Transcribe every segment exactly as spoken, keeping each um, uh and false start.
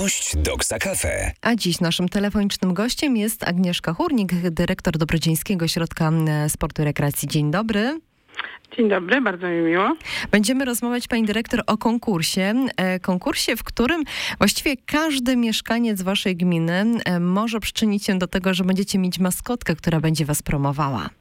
Gość Doksa Cafe. A dziś naszym telefonicznym gościem jest Agnieszka Hurnik, dyrektor Dobrodziejskiego Ośrodka Sportu i Rekreacji. Dzień dobry. Dzień dobry, bardzo mi miło. Będziemy rozmawiać, pani dyrektor, o konkursie. Konkursie, w którym właściwie każdy mieszkaniec waszej gminy może przyczynić się do tego, że będziecie mieć maskotkę, która będzie was promowała.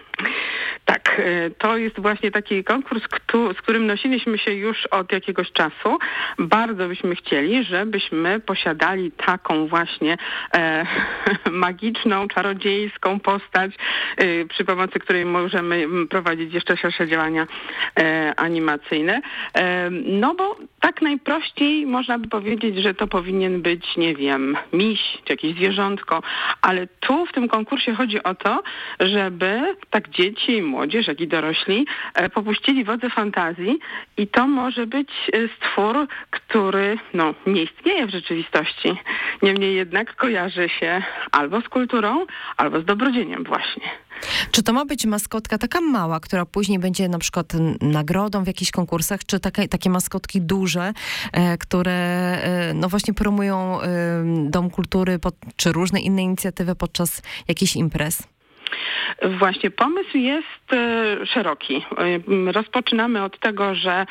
Tak, to jest właśnie taki konkurs, z którym nosiliśmy się już od jakiegoś czasu. Bardzo byśmy chcieli, żebyśmy posiadali taką właśnie e, magiczną, czarodziejską postać, e, przy pomocy której możemy prowadzić jeszcze szersze działania e, animacyjne. E, no bo tak najprościej można by powiedzieć, że to powinien być, nie wiem, miś czy jakieś zwierzątko, ale tu w tym konkursie chodzi o to, żeby tak dzieci, młodzież, jak i dorośli e, popuścili wodze fantazji i to może być e, stwór, który no, nie istnieje w rzeczywistości. Niemniej jednak kojarzy się albo z kulturą, albo z dobrodziejiem właśnie. Czy to ma być maskotka taka mała, która później będzie na przykład nagrodą w jakichś konkursach, czy takie, takie maskotki duże, e, które e, no właśnie promują e, Dom Kultury pod, czy różne inne inicjatywy podczas jakichś imprez? Właśnie pomysł jest e, szeroki. E, rozpoczynamy od tego, że,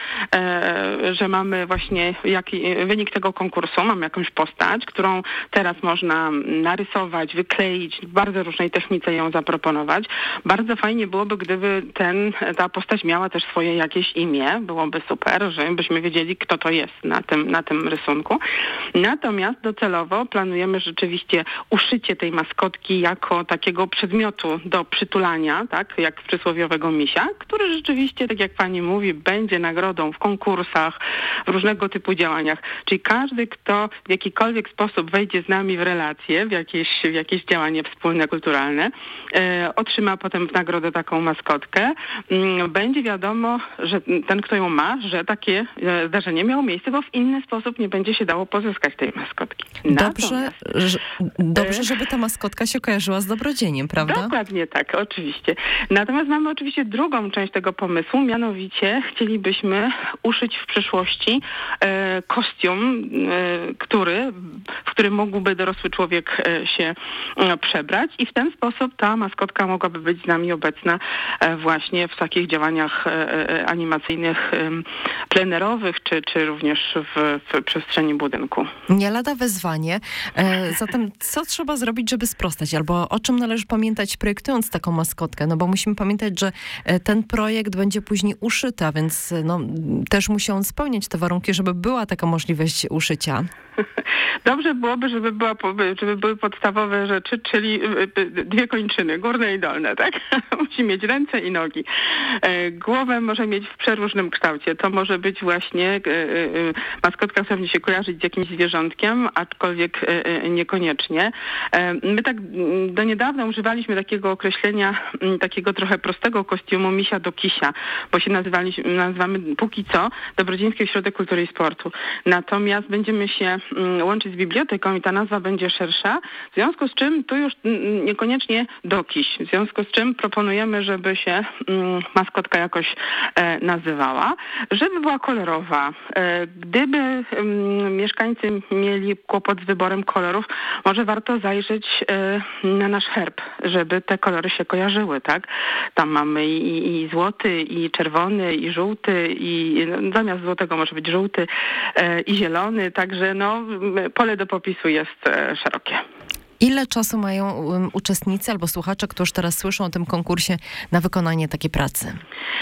e, że mamy właśnie jaki, wynik tego konkursu, mamy jakąś postać, którą teraz można narysować, wykleić, w bardzo różnej technice ją zaproponować. Bardzo fajnie byłoby, gdyby ten, ta postać miała też swoje jakieś imię. Byłoby super, żebyśmy wiedzieli, kto to jest na tym, na tym rysunku. Natomiast docelowo planujemy rzeczywiście uszycie tej maskotki jako takiego przedmiotu do przytulania, tak, jak przysłowiowego misia, który rzeczywiście, tak jak pani mówi, będzie nagrodą w konkursach, w różnego typu działaniach. Czyli każdy, kto w jakikolwiek sposób wejdzie z nami w relacje, w jakieś, w jakieś działanie wspólne, kulturalne, e, otrzyma potem w nagrodę taką maskotkę. Mm, będzie wiadomo, że ten, kto ją ma, że takie e, zdarzenie miało miejsce, bo w inny sposób nie będzie się dało pozyskać tej maskotki. Dobrze, że, dobrze żeby ta maskotka się kojarzyła z dobrodziejiem, prawda? Dokładnie tak, oczywiście. Natomiast mamy oczywiście drugą część tego pomysłu, mianowicie chcielibyśmy uszyć w przyszłości e, kostium, e, który, w którym mógłby dorosły człowiek e, się e, przebrać i w ten sposób ta maskotka mogłaby być z nami obecna e, właśnie w takich działaniach e, animacyjnych, e, plenerowych, czy, czy również w, w przestrzeni budynku. Nie lada wyzwanie. E, zatem co trzeba zrobić, żeby sprostać? Albo o czym należy pamiętać projektując taką maskotkę? No bo musimy pamiętać, że ten projekt będzie później uszyty, a więc no, też musi on spełniać te warunki, żeby była taka możliwość uszycia. Dobrze byłoby, żeby, była, żeby były podstawowe rzeczy, czyli dwie kończyny, górne i dolne, tak? Musi mieć ręce i nogi. Głowę może mieć w przeróżnym kształcie. To może być właśnie maskotka, która będzie się kojarzyć z jakimś zwierzątkiem, aczkolwiek niekoniecznie. My tak do niedawna używaliśmy takiego określenia, takiego trochę prostego kostiumu misia do kisia, bo się nazywaliśmy, nazywamy póki co Dobrodziejski Ośrodek Kultury i Sportu. Natomiast będziemy się łączyć z biblioteką i ta nazwa będzie szersza, w związku z czym tu już niekoniecznie do kiś, w związku z czym proponujemy, żeby się maskotka jakoś nazywała, żeby była kolorowa. Gdyby mieszkańcy mieli kłopot z wyborem kolorów, może warto zajrzeć na nasz herb, żeby te kolory się kojarzyły, tak? Tam mamy i, i złoty, i czerwony, i żółty, i no, zamiast złotego może być żółty e, i zielony, także no, pole do popisu jest e, szerokie. Ile czasu mają um, uczestnicy albo słuchacze, którzy teraz słyszą o tym konkursie, na wykonanie takiej pracy?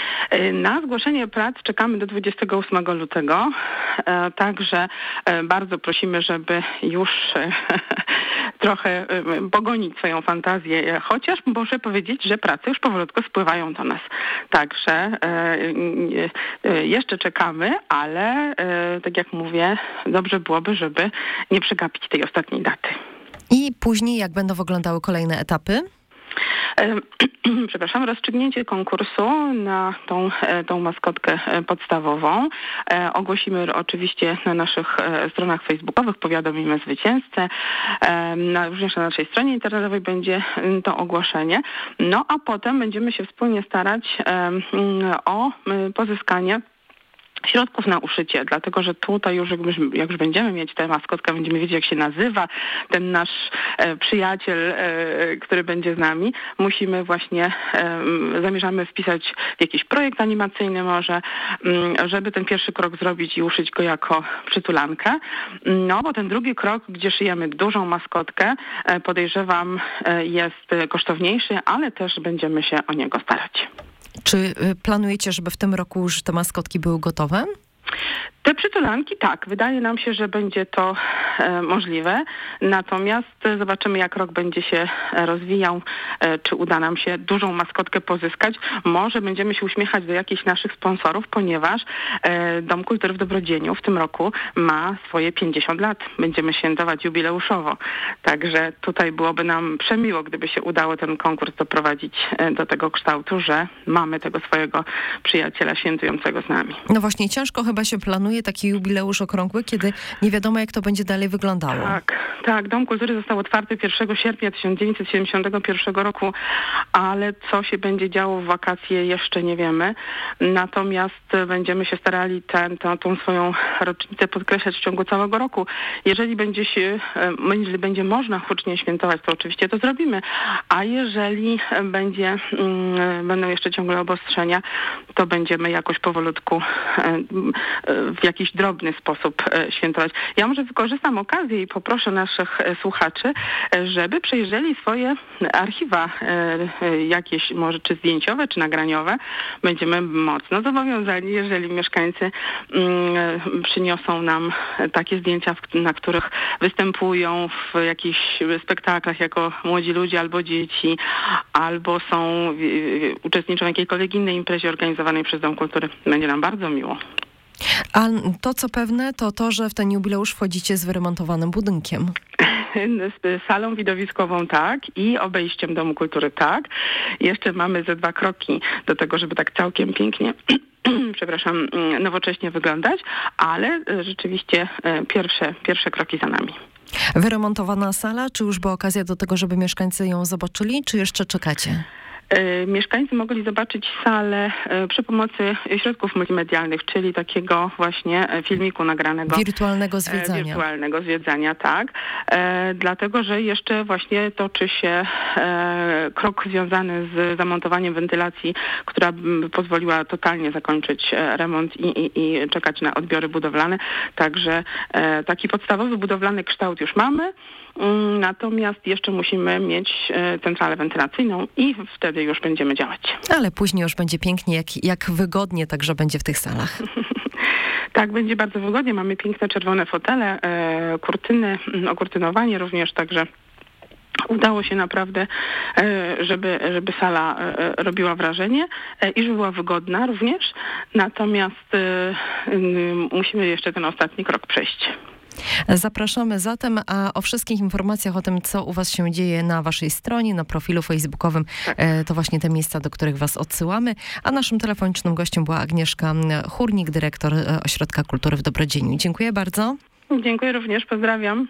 Na zgłoszenie prac czekamy do dwudziestego ósmego lutego, e, także e, bardzo prosimy, żeby już e, trochę e, pogonić swoją fantazję, chociaż muszę powiedzieć, że prace już powolutku spływają do nas. Także e, e, jeszcze czekamy, ale e, tak jak mówię, dobrze byłoby, żeby nie przegapić tej ostatniej daty. I później jak będą wyglądały kolejne etapy? Przepraszam, rozstrzygnięcie konkursu na tą, tą maskotkę podstawową ogłosimy oczywiście na naszych stronach facebookowych, powiadomimy zwycięzcę. Na, również na naszej stronie internetowej będzie to ogłoszenie. No a potem będziemy się wspólnie starać o pozyskanie środków na uszycie, dlatego że tutaj już jak już, jak już będziemy mieć tę maskotkę, będziemy wiedzieć, jak się nazywa ten nasz e, przyjaciel, e, który będzie z nami, musimy właśnie, e, zamierzamy wpisać w jakiś projekt animacyjny może, m, żeby ten pierwszy krok zrobić i uszyć go jako przytulankę. No bo ten drugi krok, gdzie szyjemy dużą maskotkę, e, podejrzewam e, jest kosztowniejszy, ale też będziemy się o niego starać. Czy y, planujecie, żeby w tym roku już te maskotki były gotowe? Te przytulanki, tak, wydaje nam się, że będzie to e, możliwe, natomiast zobaczymy, jak rok będzie się rozwijał, e, czy uda nam się dużą maskotkę pozyskać. Może będziemy się uśmiechać do jakichś naszych sponsorów, ponieważ e, Dom Kultury w Dobrodzieniu w tym roku ma swoje pięćdziesiąt lat. Będziemy świętować jubileuszowo, także tutaj byłoby nam przemiło, gdyby się udało ten konkurs doprowadzić e, do tego kształtu, że mamy tego swojego przyjaciela świętującego z nami. No właśnie, ciężko chyba się planuje taki jubileusz okrągły, kiedy nie wiadomo, jak to będzie dalej wyglądało. Tak, tak. Dom Kultury został otwarty pierwszego sierpnia tysiąc dziewięćset siedemdziesiątego pierwszego roku, ale co się będzie działo w wakacje jeszcze nie wiemy. Natomiast będziemy się starali ten, tą, tą swoją rocznicę podkreślać w ciągu całego roku. Jeżeli będzie się, jeżeli będzie można hucznie świętować, to oczywiście to zrobimy. A jeżeli będzie, będą jeszcze ciągle obostrzenia, to będziemy jakoś powolutku w jakiś drobny sposób świętować. Ja może wykorzystam okazję i poproszę naszych słuchaczy, żeby przejrzeli swoje archiwa jakieś, może czy zdjęciowe, czy nagraniowe. Będziemy mocno zobowiązani, jeżeli mieszkańcy przyniosą nam takie zdjęcia, na których występują w jakichś spektaklach jako młodzi ludzie albo dzieci, albo są, uczestniczą w jakiejkolwiek innej imprezie organizowanej przez Dom Kultury. Będzie nam bardzo miło. A to, co pewne, to to, że w ten jubileusz wchodzicie z wyremontowanym budynkiem. Z salą widowiskową tak i obejściem Domu Kultury tak. Jeszcze mamy ze dwa kroki do tego, żeby tak całkiem pięknie przepraszam, nowocześnie wyglądać, ale rzeczywiście pierwsze, pierwsze kroki za nami. Wyremontowana sala, czy już była okazja do tego, żeby mieszkańcy ją zobaczyli, czy jeszcze czekacie? Mieszkańcy mogli zobaczyć salę przy pomocy środków multimedialnych, czyli takiego właśnie filmiku nagranego. Wirtualnego zwiedzania. Wirtualnego zwiedzania, tak. E, dlatego, że jeszcze właśnie toczy się e, krok związany z zamontowaniem wentylacji, która b, pozwoliła totalnie zakończyć remont i, i, i czekać na odbiory budowlane. Także e, taki podstawowy budowlany kształt już mamy. Natomiast jeszcze musimy mieć centralę wentylacyjną i wtedy już będziemy działać. Ale później już będzie pięknie, jak, jak wygodnie także będzie w tych salach. Tak, będzie bardzo wygodnie. Mamy piękne czerwone fotele, e, kurtyny, okurtynowanie również, także udało się naprawdę, żeby, żeby sala robiła wrażenie i żeby była wygodna również. Natomiast musimy jeszcze ten ostatni krok przejść. Zapraszamy zatem, a o wszystkich informacjach o tym, co u was się dzieje na waszej stronie, na profilu facebookowym, tak. To właśnie te miejsca, do których was odsyłamy. A naszym telefonicznym gościem była Agnieszka Hurnik, dyrektor Ośrodka Kultury w Dobrodzieniu. Dziękuję bardzo. Dziękuję również, pozdrawiam.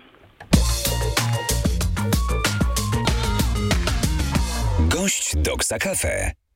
Gość Doksa Cafe.